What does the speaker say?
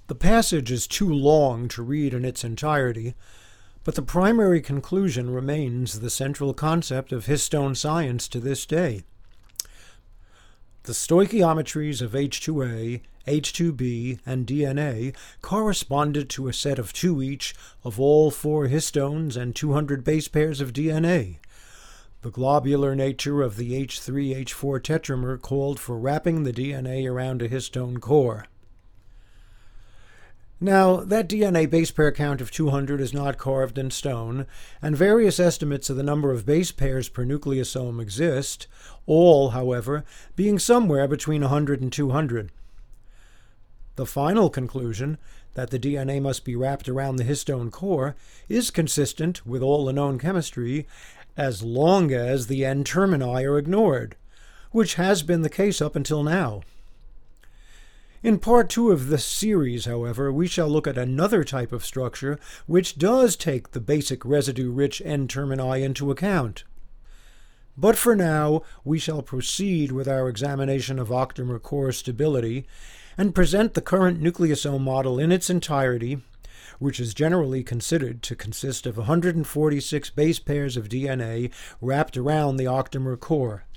The passage is too long to read in its entirety, but the primary conclusion remains the central concept of histone science to this day. The stoichiometries of H2A, H2B, and DNA corresponded to a set of 2 each of all 4 histones and 200 base pairs of DNA. The globular nature of the H3H4 tetramer called for wrapping the DNA around a histone core. Now, that DNA base pair count of 200 is not carved in stone, and various estimates of the number of base pairs per nucleosome exist, all, however, being somewhere between 100 and 200. The final conclusion, that the DNA must be wrapped around the histone core, is consistent with all the known chemistry, as long as the N-termini are ignored, which has been the case up until now. In Part 2 of this series, however, we shall look at another type of structure which does take the basic residue-rich N-termini into account. But for now, we shall proceed with our examination of octamer core stability and present the current nucleosome model in its entirety, which is generally considered to consist of 146 base pairs of DNA wrapped around the octamer core.